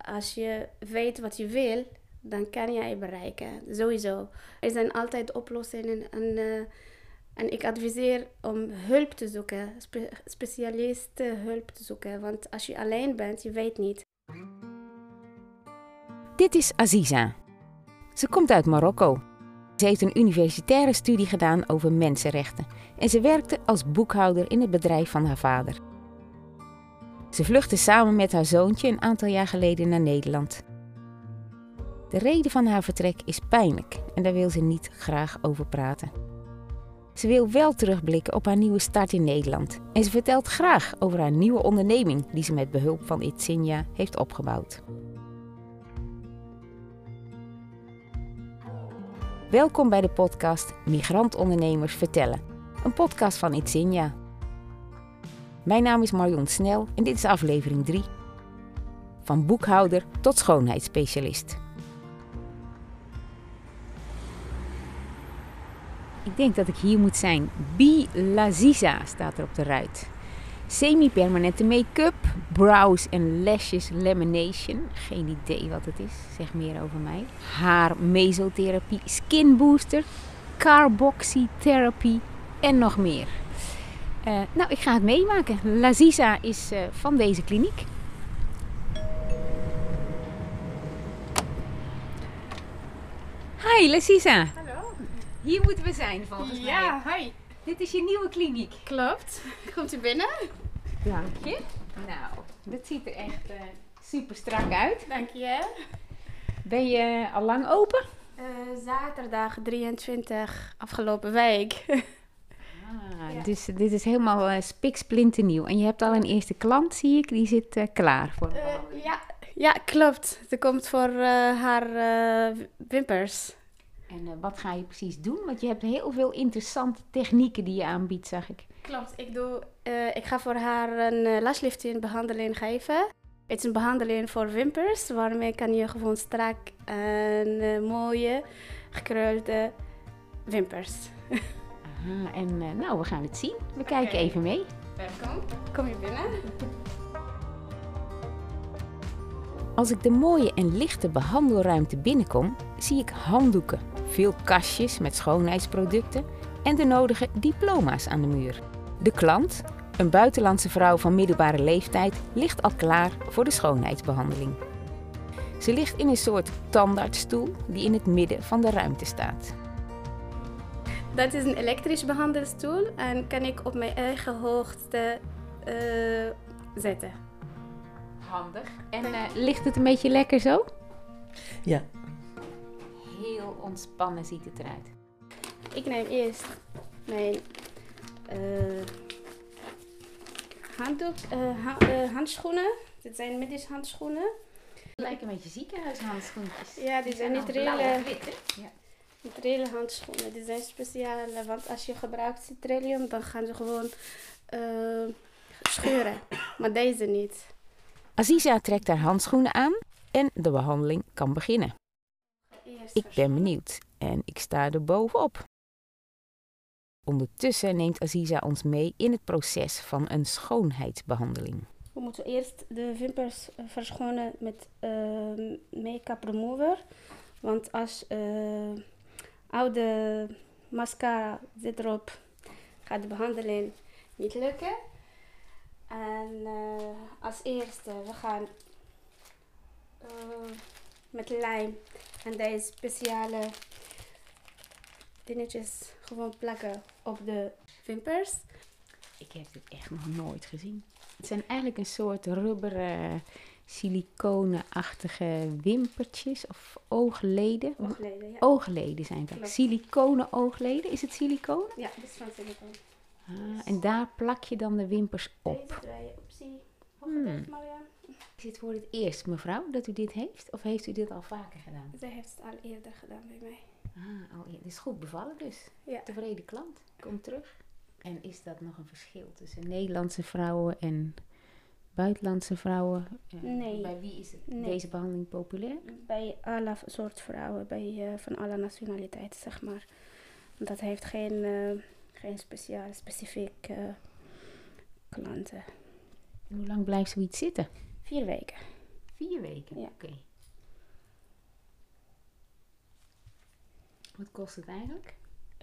als je weet wat je wil, dan kan jij bereiken. Sowieso. Er zijn altijd oplossingen en ik adviseer om hulp te zoeken, specialisten hulp te zoeken. Want als je alleen bent, je weet niet. Dit is Aziza. Ze komt uit Marokko. Ze heeft een universitaire studie gedaan over mensenrechten en ze werkte als boekhouder in het bedrijf van haar vader. Ze vluchtte samen met haar zoontje een aantal jaar geleden naar Nederland. De reden van haar vertrek is pijnlijk en daar wil ze niet graag over praten. Ze wil wel terugblikken op haar nieuwe start in Nederland en ze vertelt graag over haar nieuwe onderneming die ze met behulp van Itzinja heeft opgebouwd. Welkom bij de podcast Migrantondernemers Vertellen, een podcast van Itzinja. Mijn naam is Marion Snel en dit is aflevering 3. Van boekhouder tot schoonheidsspecialist. Ik denk dat ik hier moet zijn. Be Laziza staat er op de ruit. Semi-permanente make-up, brows en lashes lamination. Geen idee wat het is, zeg meer over mij. Haar mesotherapie, skin booster, carboxytherapie en nog meer. Ik ga het meemaken. Laziza is van deze kliniek. Hi Laziza. Hallo. Hier moeten we zijn volgens mij. Ja, hi. Dit is je nieuwe kliniek. Klopt. Komt u binnen? Dank je. Nou, dat ziet er echt super strak uit. Dank je. Ben je al lang open? Zaterdag 23 afgelopen week. Ja. Dus dit is helemaal spiksplinternieuw. En je hebt al een eerste klant, zie ik. Die zit klaar voor Ja, klopt. Ze komt voor haar wimpers. En wat ga je precies doen? Want je hebt heel veel interessante technieken die je aanbiedt, zag ik. Klopt. Ik ga voor haar een lashlifting behandeling geven. Het is een behandeling voor wimpers. Waarmee kan je gewoon strak en mooie gekrulde wimpers. Aha, en we gaan het zien. We kijken even mee. Welkom. Kom je binnen. Als ik de mooie en lichte behandelruimte binnenkom, zie ik handdoeken, veel kastjes met schoonheidsproducten en de nodige diploma's aan de muur. De klant, een buitenlandse vrouw van middelbare leeftijd, ligt al klaar voor de schoonheidsbehandeling. Ze ligt in een soort tandartsstoel die in het midden van de ruimte staat. Dat is een elektrisch behandelstoel en kan ik op mijn eigen hoogte zetten. Handig. En ligt het een beetje lekker zo? Ja. Heel ontspannen ziet het eruit. Ik neem eerst mijn handschoenen. Dit zijn medisch handschoenen. Het lijkt een beetje ziekenhuishandschoentjes. Ja, die zijn niet blauw reële. of wit, hè? Ja. Nitrele handschoenen, die zijn speciaal, want als je gebruikt citralium, dan gaan ze gewoon scheuren. Maar deze niet. Aziza trekt haar handschoenen aan en de behandeling kan beginnen. Ik ben benieuwd en ik sta er bovenop. Ondertussen neemt Aziza ons mee in het proces van een schoonheidsbehandeling. We moeten eerst de wimpers verschonen met make-up remover. Want als oude mascara zit erop, gaat de behandeling niet lukken. En als eerste, we gaan met lijm en deze speciale dingetjes gewoon plakken op de wimpers. Ik heb dit echt nog nooit gezien. Het zijn eigenlijk een soort rubberen, siliconenachtige wimpertjes of oogleden. Oogleden, ja. Oogleden zijn dat. Klopt. Siliconen oogleden. Is het siliconen? Ja, dit is van silicone. En daar plak je dan de wimpers op. Deze draai je optie. Hooggelegd, Marianne. Is dit voor het eerst, mevrouw, dat u dit heeft? Of heeft u dit al vaker gedaan? Zij heeft het al eerder gedaan bij mij. Het is goed bevallen dus. Ja. Tevreden klant. Kom terug. En is dat nog een verschil tussen Nederlandse vrouwen en buitenlandse vrouwen? Nee. Bij wie is Nee. deze behandeling populair? Bij alle soort vrouwen, van alle nationaliteiten, zeg maar. Want dat heeft geen specifiek klanten. En hoe lang blijft zoiets zitten? 4 weken. 4 weken? Ja. Oké. Wat kost het eigenlijk?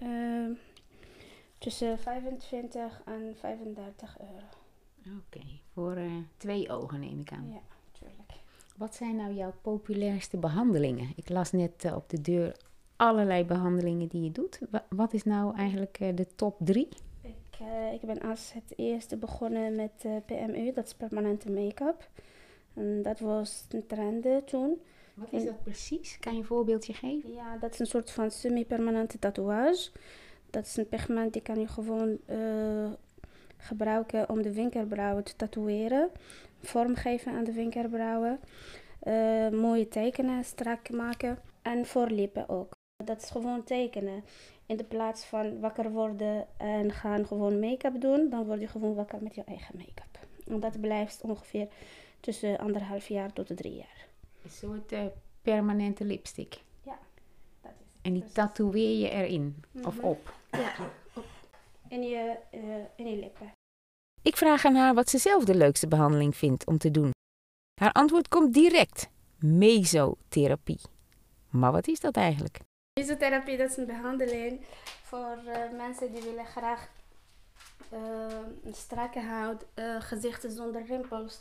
Tussen 25 en 35 euro. Oké, voor 2 ogen neem ik aan. Ja, natuurlijk. Wat zijn nou jouw populairste behandelingen? Ik las net op de deur allerlei behandelingen die je doet. Wat is nou eigenlijk de top 3? Ik ben als het eerste begonnen met PMU, dat is permanente make-up. En dat was een trend toen. Wat is dat precies? Kan je een voorbeeldje geven? Ja, dat is een soort van semi-permanente tatoeage. Dat is een pigment die kan je gewoon gebruiken om de wenkbrauwen te tatoeëren. Vorm geven aan de wenkbrauwen. Mooie tekenen strak maken. En voorlippen ook. Dat is gewoon tekenen. In de plaats van wakker worden en gaan gewoon make-up doen, dan word je gewoon wakker met je eigen make-up. En dat blijft ongeveer tussen 1,5 jaar tot 3 jaar. Een soort permanente lipstick. Ja, dat is het. En die tatoeëer je erin of op? Ja, in je lippen. Ik vraag aan haar wat ze zelf de leukste behandeling vindt om te doen. Haar antwoord komt direct. Mesotherapie. Maar wat is dat eigenlijk? Mesotherapie, dat is een behandeling voor mensen die willen graag een strakke huid, gezichten zonder rimpels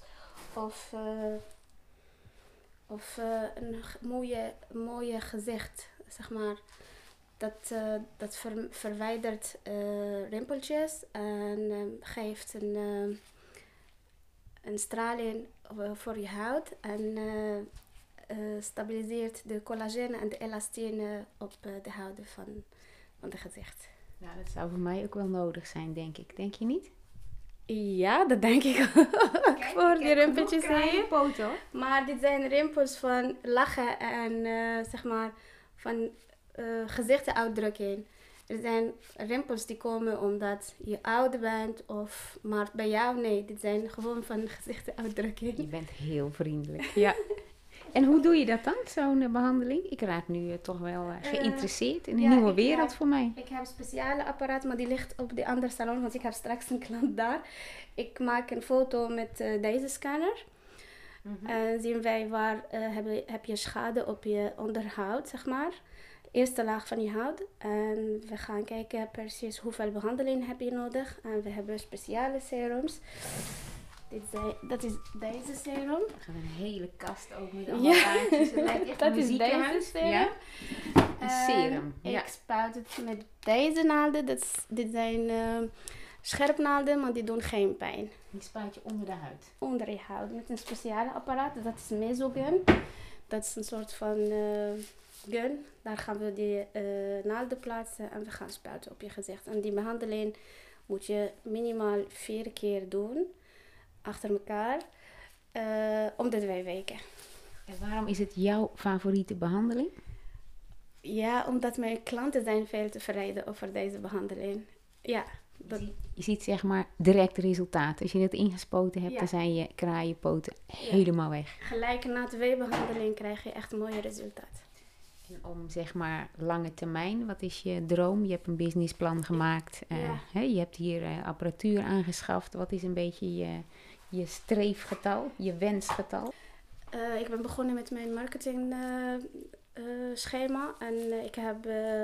of een mooie gezicht, zeg maar. Dat verwijdert rimpeltjes en geeft een straling voor je huid en stabiliseert de collagene en de elastine op de huid van het gezicht. Nou, dat zou voor mij ook wel nodig zijn, denk ik. Denk je niet? Ja, dat denk ik ook. Voor die rimpeltjes hier. Foto. Maar dit zijn rimpels van lachen en zeg maar van gezichtsuitdrukking. Er zijn rimpels die komen omdat je ouder bent, maar bij jou nee. Dit zijn gewoon van gezichtsuitdrukking. Je bent heel vriendelijk. Ja. En hoe doe je dat dan, zo'n behandeling? Ik raak nu toch wel geïnteresseerd in een nieuwe wereld voor mij. Ik heb een speciale apparaat, maar die ligt op de andere salon, want ik heb straks een klant daar. Ik maak een foto met deze scanner. En zien wij waar heb je schade op je onderhuid, zeg maar. De eerste laag van je huid. En we gaan kijken precies hoeveel behandeling heb je nodig. En we hebben speciale serums. Dat is deze serum. We gaan een hele kast ook met allemaal kaartjes. Het lijkt echt dat een is deze serum. Ja? Een serum. Ja. Ik spuit het met deze naalden. Dit zijn scherpnaalden, maar die doen geen pijn. Die spuit je onder de huid. Onder je huid met een speciale apparaat. Dat is een mesogun. Dat is een soort van gun. Daar gaan we die naalden plaatsen en we gaan spuiten op je gezicht. En die behandeling moet je minimaal 4 keer doen. Achter elkaar. Om de 2 weken. En waarom is het jouw favoriete behandeling? Ja, omdat mijn klanten zijn veel tevreden over deze behandeling. Ja. Je ziet zeg maar direct resultaat. Als je het ingespoten hebt, dan zijn je kraaienpoten helemaal weg. Gelijk na 2 behandelingen krijg je echt een mooi resultaat. En om zeg maar lange termijn, wat is je droom? Je hebt een businessplan gemaakt. Je hebt hier apparatuur aangeschaft. Wat is een beetje je streefgetal, je wensgetal? Ik ben begonnen met mijn marketing schema. En ik heb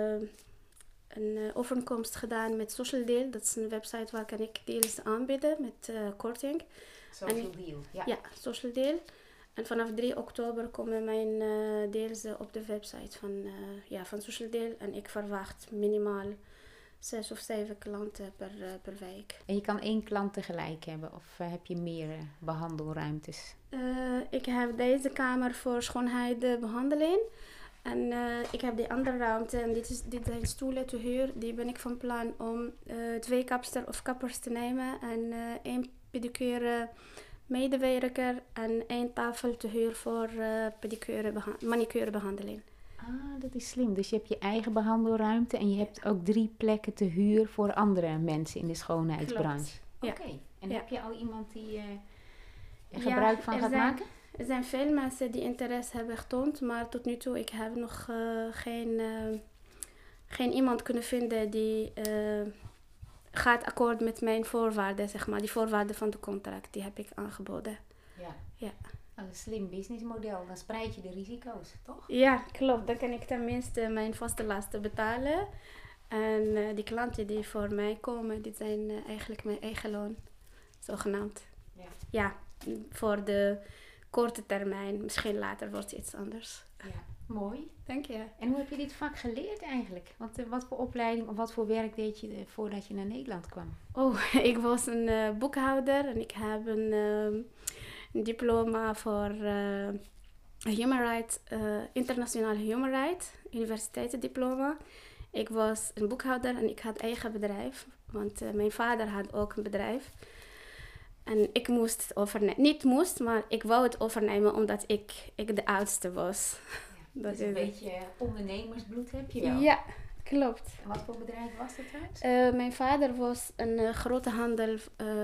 een overeenkomst gedaan met Social Deal. Dat is een website waar kan ik deals aanbieden met korting. Social Deal, ja. Ja, Social Deal. En vanaf 3 oktober komen mijn deals op de website van Social Deal. En ik verwacht minimaal 6 of 7 klanten per week. En je kan 1 klant tegelijk hebben of heb je meer behandelruimtes? Ik heb deze kamer voor schoonheidsbehandeling. En ik heb die andere ruimte en dit zijn stoelen te huur. Die ben ik van plan om 2 kapster of kappers te nemen. En 1 pedicure medewerker en 1 tafel te huur voor manicurebehandeling. Ah, dat is slim. Dus je hebt je eigen behandelruimte en je hebt ook 3 plekken te huur voor andere mensen in de schoonheidsbranche. Oké. En heb je al iemand die gebruik van gaat maken? Er zijn veel mensen die interesse hebben getoond, maar tot nu toe ik heb nog geen iemand kunnen vinden die gaat akkoord met mijn voorwaarden, zeg maar. Die voorwaarden van de contract, die heb ik aangeboden. Ja. Een slim businessmodel, dan spreid je de risico's, toch? Ja, klopt. Dan kan ik tenminste mijn vaste lasten betalen. En die klanten die voor mij komen, die zijn eigenlijk mijn eigen loon, zogenaamd. Ja. Ja, voor de korte termijn. Misschien later wordt het iets anders. Ja, mooi. Dank je. En hoe heb je dit vak geleerd eigenlijk? Want wat voor opleiding of wat voor werk deed je voordat je naar Nederland kwam? Oh, ik was een boekhouder en ik heb een diploma voor Human Rights, internationale Human Rights, universiteitsdiploma. Ik was een boekhouder en ik had eigen bedrijf, want mijn vader had ook een bedrijf. En ik moest het overnemen. Niet moest, maar ik wou het overnemen omdat ik de oudste was. Ja, dus een beetje ondernemersbloed heb je wel. Ja, klopt. En wat voor bedrijf was dat trouwens? Mijn vader was een grote handel.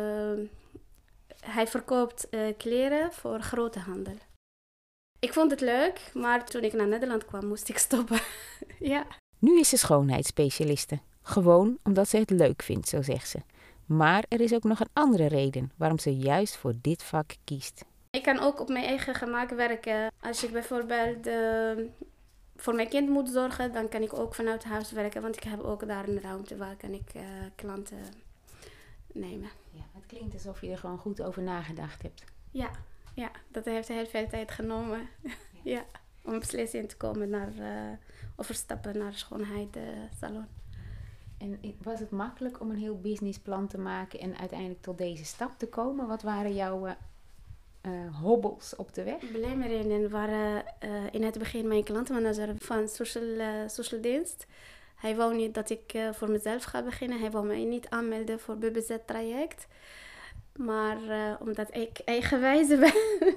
Hij verkoopt kleren voor grote handel. Ik vond het leuk, maar toen ik naar Nederland kwam moest ik stoppen. Ja. Nu is ze schoonheidsspecialiste. Gewoon omdat ze het leuk vindt, zo zegt ze. Maar er is ook nog een andere reden waarom ze juist voor dit vak kiest. Ik kan ook op mijn eigen gemak werken. Als ik bijvoorbeeld voor mijn kind moet zorgen, dan kan ik ook vanuit huis werken. Want ik heb ook daar een ruimte waar kan ik klanten nemen. Ja, het klinkt alsof je er gewoon goed over nagedacht hebt. Ja, dat heeft heel veel tijd genomen. Ja, om beslissing te komen naar overstappen naar schoonheidssalon. En was het makkelijk om een heel businessplan te maken en uiteindelijk tot deze stap te komen? Wat waren jouw hobbels op de weg? Belemmeringen waren in het begin mijn klantmanager van social dienst. Hij wou niet dat ik voor mezelf ga beginnen. Hij wou mij niet aanmelden voor BBZ-traject. Maar omdat ik eigenwijs ben,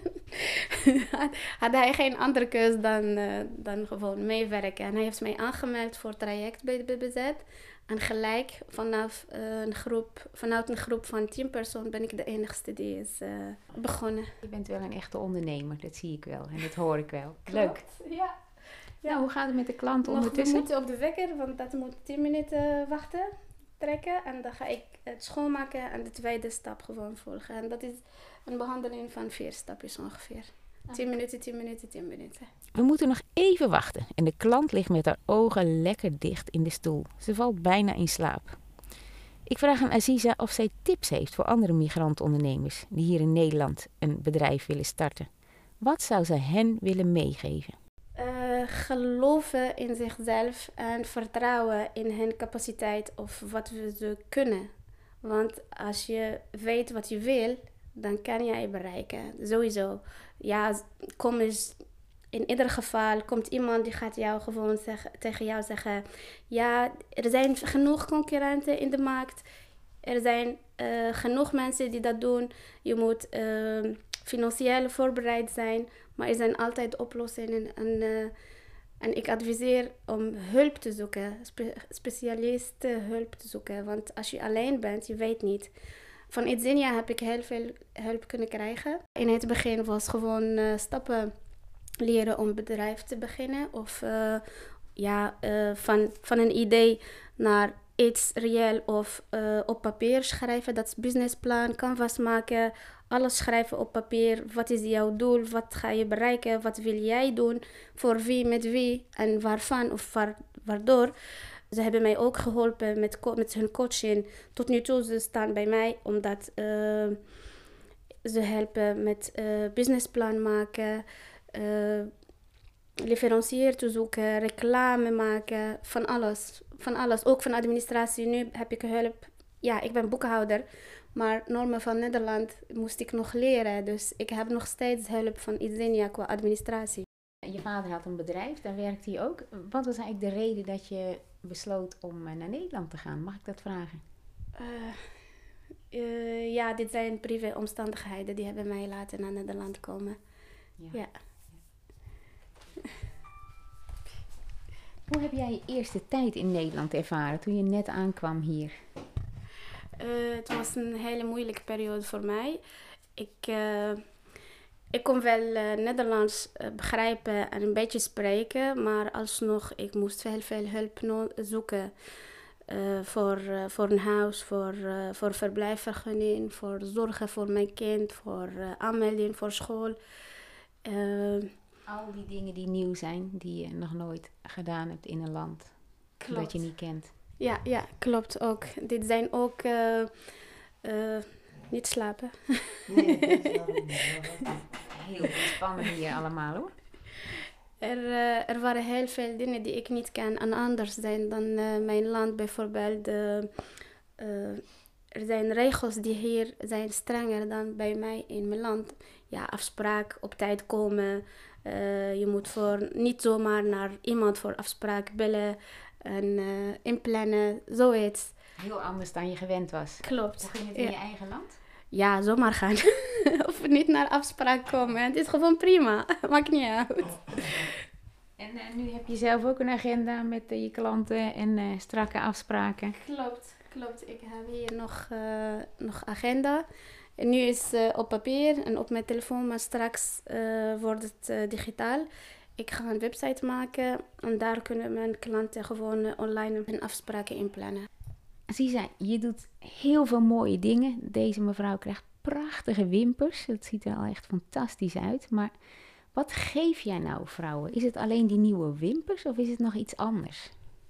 had hij geen andere keus dan gewoon meewerken. En hij heeft mij aangemeld voor het traject bij de BBZ. En gelijk vanuit een groep van 10 personen ben ik de enigste die is begonnen. Je bent wel een echte ondernemer, dat zie ik wel en dat hoor ik wel. Leuk. Ja. Nou, hoe gaat het met de klant Nog ondertussen? minuten op de wekker, want dat moet 10 minuten wachten, trekken. En dan ga ik het schoonmaken en de tweede stap gewoon volgen. En dat is een behandeling van 4 stapjes ongeveer. 10 minuten, 10 minuten, 10 minuten. We moeten nog even wachten en de klant ligt met haar ogen lekker dicht in de stoel. Ze valt bijna in slaap. Ik vraag aan Aziza of zij tips heeft voor andere migrantondernemers die hier in Nederland een bedrijf willen starten. Wat zou ze hen willen meegeven? Geloven in zichzelf en vertrouwen in hun capaciteit of wat ze kunnen. Want als je weet wat je wil, dan kan jij bereiken. Sowieso. Ja, in ieder geval komt iemand die gaat jou gewoon tegen jou zeggen: ja, er zijn genoeg concurrenten in de markt. Er zijn genoeg mensen die dat doen. Je moet financieel voorbereid zijn. Maar er zijn altijd oplossingen. En ik adviseer om hulp te zoeken. Specialisten hulp te zoeken. Want als je alleen bent, je weet niet. Van Itzenia heb ik heel veel hulp kunnen krijgen. In het begin was gewoon stappen leren om een bedrijf te beginnen. Of van een idee naar iets reëel of op papier schrijven. Dat is businessplan, canvas maken. Alles schrijven op papier. Wat is jouw doel? Wat ga je bereiken? Wat wil jij doen? Voor wie, met wie en waarvan of waardoor. Ze hebben mij ook geholpen met hun coaching. Tot nu toe ze staan bij mij omdat ze helpen met businessplan maken, leverancier te zoeken, reclame maken, van alles. Van alles, ook van administratie. Nu heb ik hulp. Ja, ik ben boekhouder, maar normen van Nederland moest ik nog leren. Dus ik heb nog steeds hulp van Itzenia qua administratie. Je vader had een bedrijf, daar werkte hij ook. Wat was eigenlijk de reden dat je besloot om naar Nederland te gaan? Mag ik dat vragen? Ja, dit zijn privéomstandigheden die hebben mij laten naar Nederland komen. Ja. Hoe heb jij je eerste tijd in Nederland ervaren toen je net aankwam hier? Het was een hele moeilijke periode voor mij. Ik kon wel Nederlands begrijpen en een beetje spreken, maar alsnog, ik moest heel veel hulp zoeken voor een huis, voor verblijfvergunning, voor zorgen voor mijn kind, voor aanmelding voor school. Al die dingen die nieuw zijn, die je nog nooit gedaan hebt in een land dat je niet kent. Ja, klopt ook. Dit zijn ook niet slapen. Nee, dat is wel heel ontspannen hier allemaal hoor. Er waren heel veel dingen die ik niet ken en anders zijn dan mijn land. Bijvoorbeeld, er zijn regels die hier zijn strenger dan bij mij in mijn land. Ja, afspraak, op tijd komen. Je moet niet zomaar naar iemand voor afspraak bellen en inplannen, zoiets. Heel anders dan je gewend was. Klopt. Hoe ging het in je eigen land? Ja, zomaar gaan. Of niet naar afspraak komen. Het is gewoon prima. Maakt niet uit. En nu heb je zelf ook een agenda met je klanten en strakke afspraken. Klopt. Ik heb hier nog agenda. En nu is op papier en op mijn telefoon, maar straks wordt het digitaal. Ik ga een website maken en daar kunnen mijn klanten gewoon online hun afspraken inplannen. Zisa, je doet heel veel mooie dingen. Deze mevrouw krijgt prachtige wimpers. Dat ziet er al echt fantastisch uit. Maar wat geef jij nou vrouwen? Is het alleen die nieuwe wimpers of is het nog iets anders?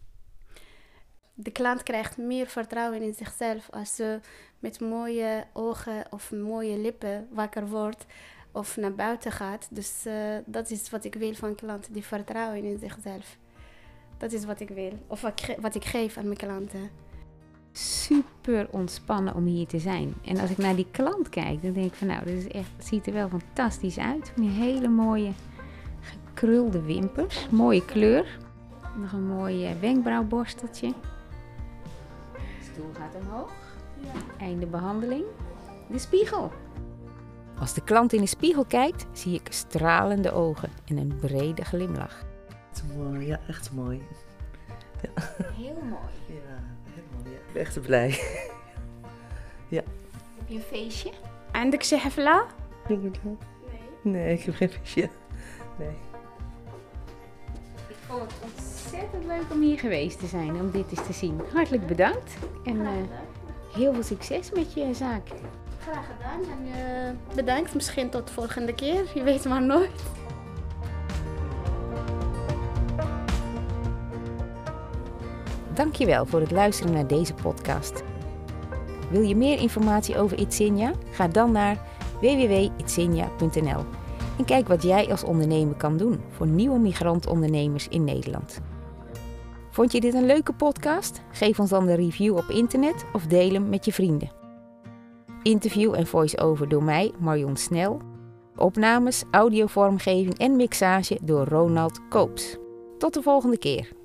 De klant krijgt meer vertrouwen in zichzelf als ze met mooie ogen of mooie lippen wakker wordt of naar buiten gaat. Dus dat is wat ik wil van klanten, die vertrouwen in zichzelf. Dat is wat ik wil, of wat ik geef aan mijn klanten. Super ontspannen om hier te zijn. En als ik naar die klant kijk, dan denk ik van nou, het ziet er wel fantastisch uit. Van die hele mooie gekrulde wimpers, mooie kleur. Nog een mooi wenkbrauwborsteltje. De stoel gaat omhoog. Ja. Einde behandeling. De spiegel. Als de klant in de spiegel kijkt, zie ik stralende ogen en een brede glimlach. Het is mooi, ja, echt mooi. Ja. Heel mooi. Ja, helemaal, ja. Ik ben echt blij. Ja. Heb je een feestje? عندك شي حفلة؟ Nee, ik heb geen feestje. Nee. Ik vond het ontzettend leuk om hier geweest te zijn, om dit eens te zien. Hartelijk bedankt en heel veel succes met je zaak. Graag gedaan en bedankt. Misschien tot de volgende keer. Je weet maar nooit. Dankjewel voor het luisteren naar deze podcast. Wil je meer informatie over Itzinja? Ga dan naar www.itzinja.nl en kijk wat jij als ondernemer kan doen voor nieuwe migrantondernemers in Nederland. Vond je dit een leuke podcast? Geef ons dan een review op internet of deel hem met je vrienden. Interview en voice-over door mij, Marion Snel. Opnames, audiovormgeving en mixage door Ronald Koops. Tot de volgende keer.